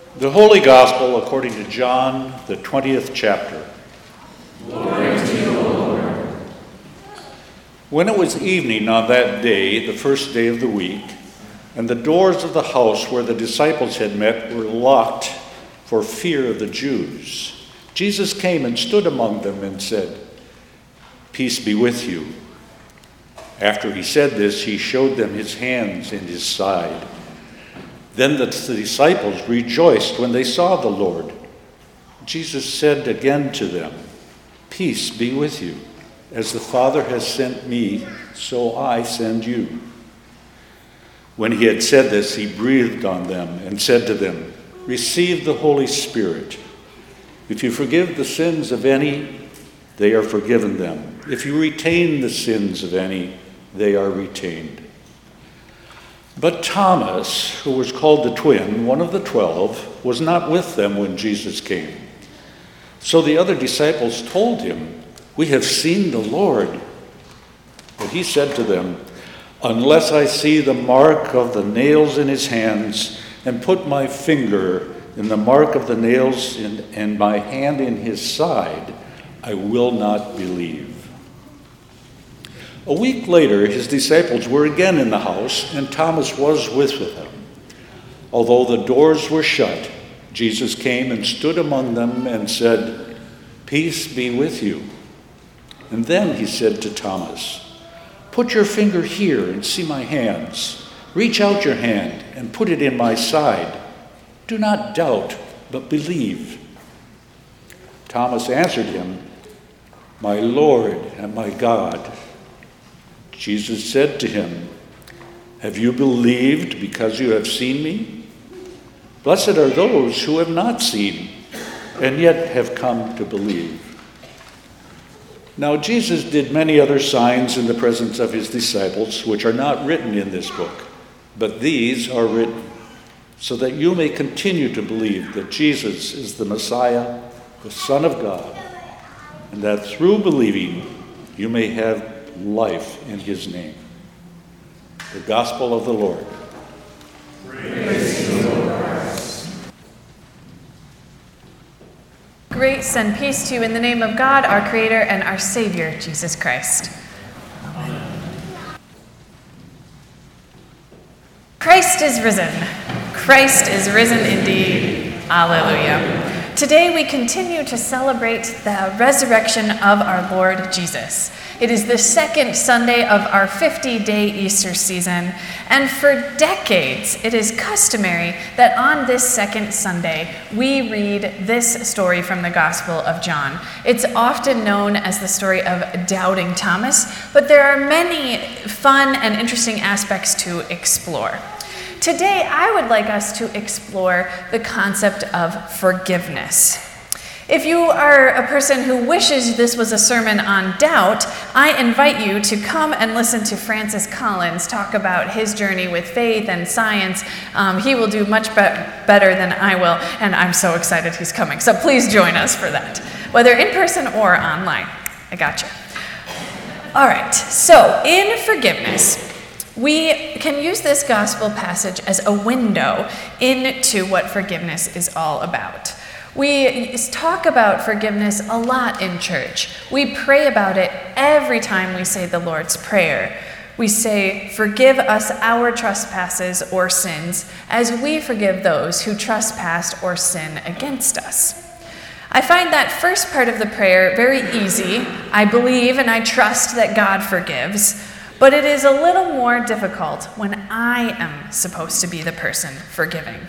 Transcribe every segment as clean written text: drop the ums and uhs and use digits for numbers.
The Holy Gospel according to John, the 20th chapter. Glory to you, Lord. When it was evening on that day, the first day of the week, and the doors of the house where the disciples had met were locked for fear of the Jews, Jesus came and stood among them and said, "Peace be with you." After he said this, he showed them his hands and his side. Then the disciples rejoiced when they saw the Lord. Jesus said again to them, "Peace be with you. As the Father has sent me, so I send you." When he had said this, he breathed on them and said to them, "Receive the Holy Spirit. If you forgive the sins of any, they are forgiven them. If you retain the sins of any, they are retained." But Thomas, who was called the twin, one of the 12, was not with them when Jesus came. So the other disciples told him, "We have seen the Lord." But he said to them, "Unless I see the mark of the nails in his hands, and put my finger in the mark of the nails and my hand in his side, I will not believe." A week later, his disciples were again in the house, and Thomas was with them. Although the doors were shut, Jesus came and stood among them and said, "Peace be with you." And then he said to Thomas, "Put your finger here and see my hands. Reach out your hand and put it in my side. Do not doubt, but believe." Thomas answered him, "My Lord and my God." Jesus said to him, "Have you believed because you have seen me? Blessed are those who have not seen and yet have come to believe." Now Jesus did many other signs in the presence of his disciples, which are not written in this book, but these are written so that you may continue to believe that Jesus is the Messiah, the Son of God, and that through believing you may have life in his name. The Gospel of the Lord. Praise to you, Lord Christ. Grace and peace to you in the name of God, our Creator and our Savior, Jesus Christ. Amen. Christ is risen. Christ is risen indeed. Alleluia. Today we continue to celebrate the resurrection of our Lord Jesus. It is the second Sunday of our 50-day Easter season, and for decades it is customary that on this second Sunday we read this story from the Gospel of John. It's often known as the story of Doubting Thomas, but there are many fun and interesting aspects to explore. Today, I would like us to explore the concept of forgiveness. If you are a person who wishes this was a sermon on doubt, I invite you to come and listen to Francis Collins talk about his journey with faith and science. He will do much better than I will, and I'm so excited he's coming. So please join us for that, whether in person or online. I got you. All right, so in forgiveness, we can use this gospel passage as a window into what forgiveness is all about. We talk about forgiveness a lot in church. We pray about it every time we say the Lord's Prayer. We say, "Forgive us our trespasses or sins, as we forgive those who trespass or sin against us." I find that first part of the prayer very easy. I believe and I trust that God forgives. But it is a little more difficult when I am supposed to be the person forgiving.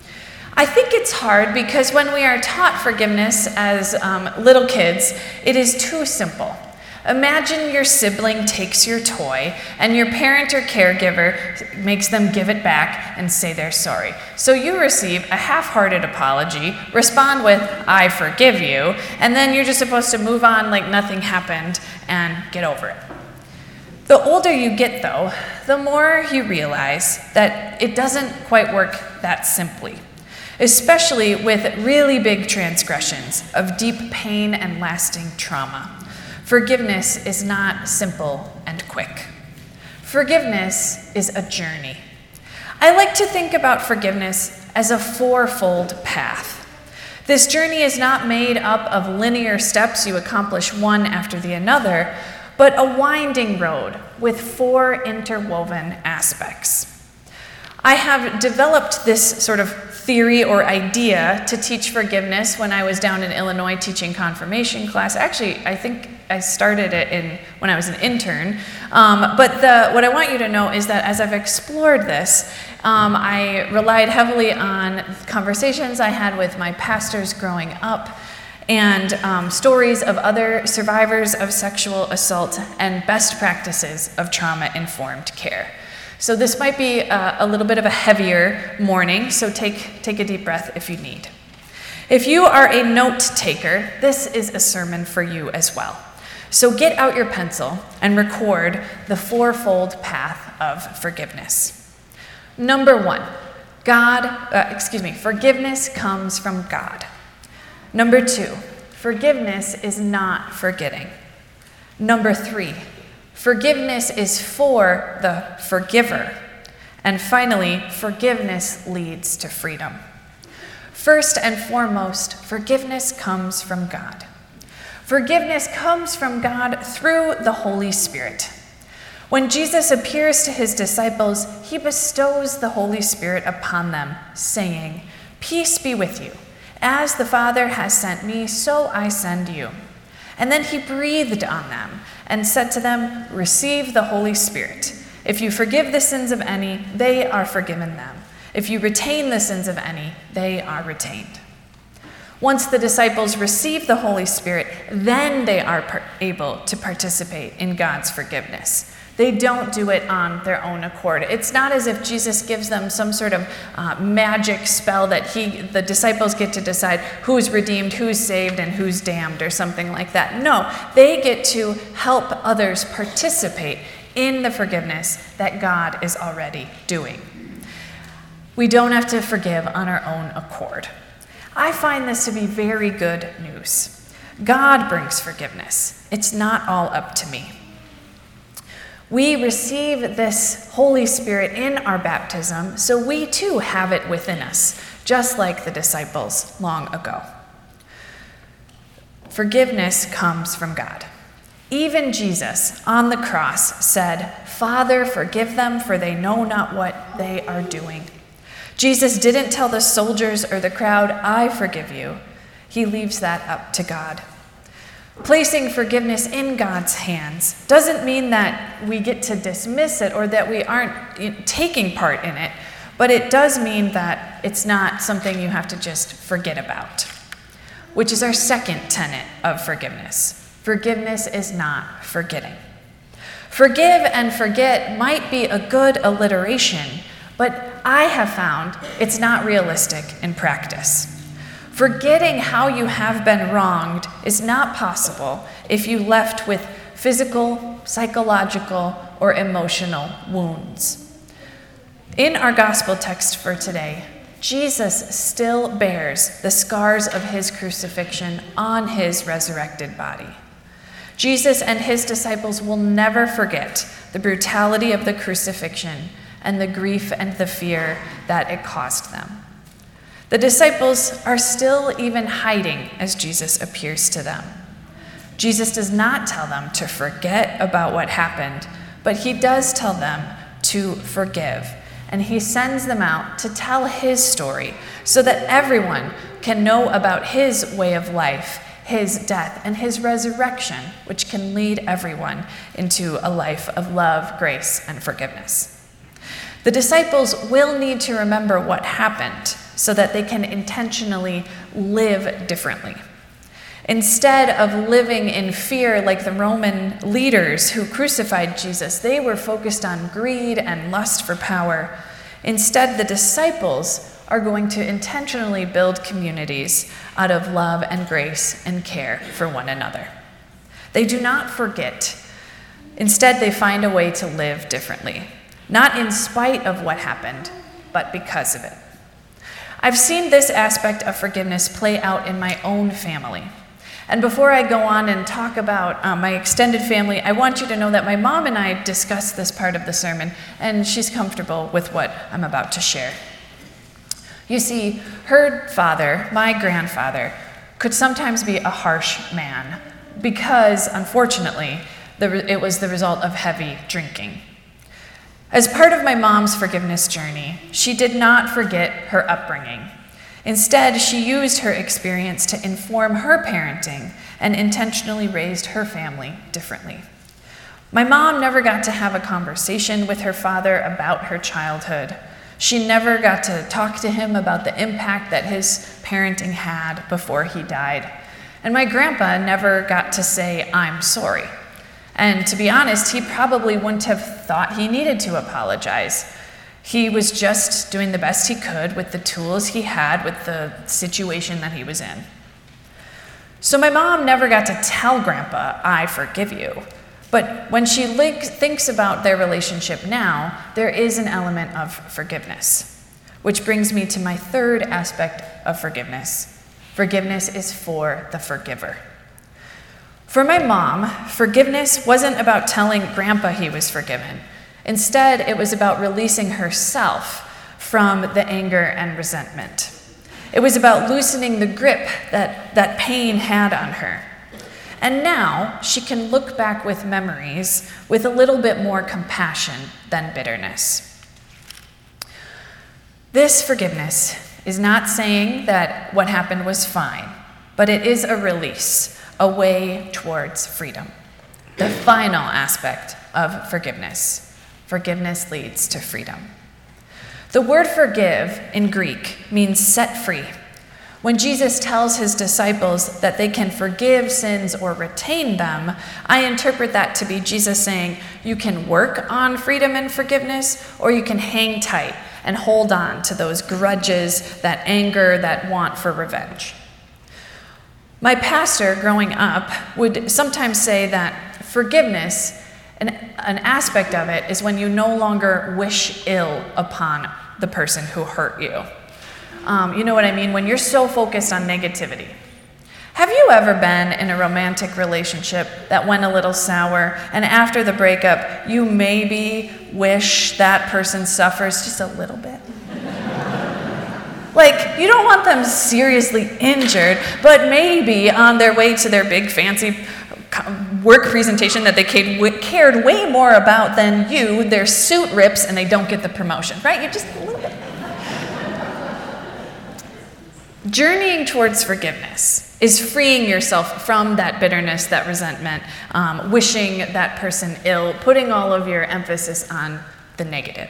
I think it's hard because when we are taught forgiveness as little kids, it is too simple. Imagine your sibling takes your toy and your parent or caregiver makes them give it back and say they're sorry. So you receive a half-hearted apology, respond with, "I forgive you," and then you're just supposed to move on like nothing happened and get over it. The older you get, though, the more you realize that it doesn't quite work that simply, especially with really big transgressions of deep pain and lasting trauma. Forgiveness is not simple and quick. Forgiveness is a journey. I like to think about forgiveness as a fourfold path. This journey is not made up of linear steps you accomplish one after the another, but a winding road with 4 interwoven aspects. I have developed this sort of theory or idea to teach forgiveness when I was down in Illinois teaching confirmation class. Actually, I think I started it when I was an intern. But what I want you to know is that as I've explored this, I relied heavily on conversations I had with my pastors growing up and stories of other survivors of sexual assault and best practices of trauma-informed care. So this might be a little bit of a heavier morning, so take a deep breath if you need. If you are a note taker, this is a sermon for you as well. So get out your pencil and record the fourfold path of forgiveness. Number 1, forgiveness comes from God. Number 2, forgiveness is not forgetting. Number 3, forgiveness is for the forgiver. And finally, forgiveness leads to freedom. First and foremost, forgiveness comes from God. Forgiveness comes from God through the Holy Spirit. When Jesus appears to his disciples, he bestows the Holy Spirit upon them, saying, "Peace be with you. As the Father has sent me, so I send you." And then he breathed on them and said to them, "Receive the Holy Spirit. If you forgive the sins of any, they are forgiven them. If you retain the sins of any, they are retained." Once the disciples receive the Holy Spirit, then they are able to participate in God's forgiveness. They don't do it on their own accord. It's not as if Jesus gives them some sort of magic spell that the disciples get to decide who's redeemed, who's saved, and who's damned, or something like that. No, they get to help others participate in the forgiveness that God is already doing. We don't have to forgive on our own accord. I find this to be very good news. God brings forgiveness. It's not all up to me. We receive this Holy Spirit in our baptism, so we too have it within us, just like the disciples long ago. Forgiveness comes from God. Even Jesus on the cross said, "Father, forgive them, for they know not what they are doing." Jesus didn't tell the soldiers or the crowd, "I forgive you." He leaves that up to God. Placing forgiveness in God's hands doesn't mean that we get to dismiss it or that we aren't taking part in it, but it does mean that it's not something you have to just forget about, which is our second tenet of forgiveness. Forgiveness is not forgetting. Forgive and forget might be a good alliteration, but I have found it's not realistic in practice. Forgetting how you have been wronged is not possible if you left with physical, psychological, or emotional wounds. In our gospel text for today, Jesus still bears the scars of his crucifixion on his resurrected body. Jesus and his disciples will never forget the brutality of the crucifixion and the grief and the fear that it caused them. The disciples are still even hiding as Jesus appears to them. Jesus does not tell them to forget about what happened, but he does tell them to forgive. And he sends them out to tell his story so that everyone can know about his way of life, his death, and his resurrection, which can lead everyone into a life of love, grace, and forgiveness. The disciples will need to remember what happened so that they can intentionally live differently. Instead of living in fear like the Roman leaders who crucified Jesus, they were focused on greed and lust for power. Instead, the disciples are going to intentionally build communities out of love and grace and care for one another. They do not forget. Instead, they find a way to live differently, not in spite of what happened, but because of it. I've seen this aspect of forgiveness play out in my own family. And before I go on and talk about my extended family, I want you to know that my mom and I discussed this part of the sermon, and she's comfortable with what I'm about to share. You see, her father, my grandfather, could sometimes be a harsh man because, unfortunately, it was the result of heavy drinking. As part of my mom's forgiveness journey, she did not forget her upbringing. Instead, she used her experience to inform her parenting and intentionally raised her family differently. My mom never got to have a conversation with her father about her childhood. She never got to talk to him about the impact that his parenting had before he died. And my grandpa never got to say, "I'm sorry." And to be honest, he probably wouldn't have thought he needed to apologize. He was just doing the best he could with the tools he had with the situation that he was in. So my mom never got to tell Grandpa, "I forgive you." But when she thinks about their relationship now, there is an element of forgiveness. Which brings me to my third aspect of forgiveness. Forgiveness is for the forgiver. For my mom, forgiveness wasn't about telling Grandpa he was forgiven. Instead, it was about releasing herself from the anger and resentment. It was about loosening the grip that pain had on her. And now she can look back with memories with a little bit more compassion than bitterness. This forgiveness is not saying that what happened was fine, but it is a release, a way towards freedom. The final aspect of forgiveness. Forgiveness leads to freedom. The word forgive in Greek means set free. When Jesus tells his disciples that they can forgive sins or retain them, I interpret that to be Jesus saying, you can work on freedom and forgiveness, or you can hang tight and hold on to those grudges, that anger, that want for revenge. My pastor growing up would sometimes say that forgiveness, an aspect of it, is when you no longer wish ill upon the person who hurt you. You know what I mean? When you're so focused on negativity. Have you ever been in a romantic relationship that went a little sour, and after the breakup, you maybe wish that person suffers just a little bit? Like, you don't want them seriously injured, but maybe on their way to their big fancy work presentation that they cared way more about than you, their suit rips and they don't get the promotion, right? You're just a little bit. Journeying towards forgiveness is freeing yourself from that bitterness, that resentment, wishing that person ill, putting all of your emphasis on the negative.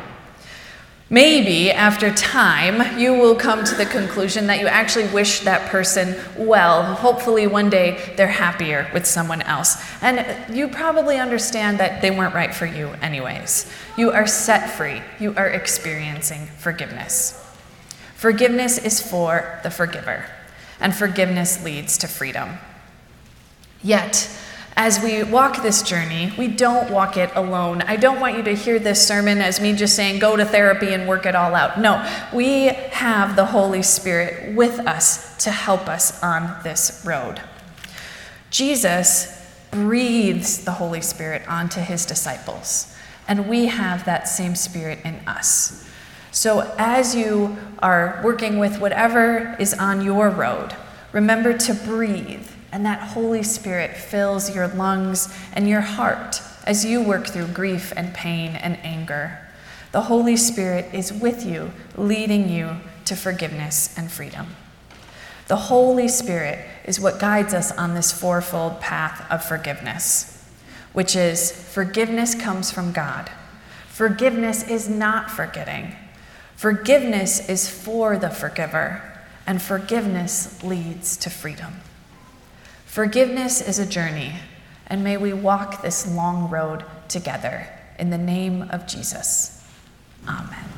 Maybe after time, you will come to the conclusion that you actually wish that person well. Hopefully one day they're happier with someone else. And you probably understand that they weren't right for you anyways. You are set free. You are experiencing forgiveness. Forgiveness is for the forgiver, and forgiveness leads to freedom. Yet, as we walk this journey, we don't walk it alone. I don't want you to hear this sermon as me just saying, go to therapy and work it all out. No, we have the Holy Spirit with us to help us on this road. Jesus breathes the Holy Spirit onto his disciples, and we have that same Spirit in us. So as you are working with whatever is on your road, remember to breathe, and that Holy Spirit fills your lungs and your heart as you work through grief and pain and anger. The Holy Spirit is with you, leading you to forgiveness and freedom. The Holy Spirit is what guides us on this fourfold path of forgiveness, which is forgiveness comes from God. Forgiveness is not forgetting. Forgiveness is for the forgiver, and forgiveness leads to freedom. Forgiveness is a journey, and may we walk this long road together. In the name of Jesus, amen.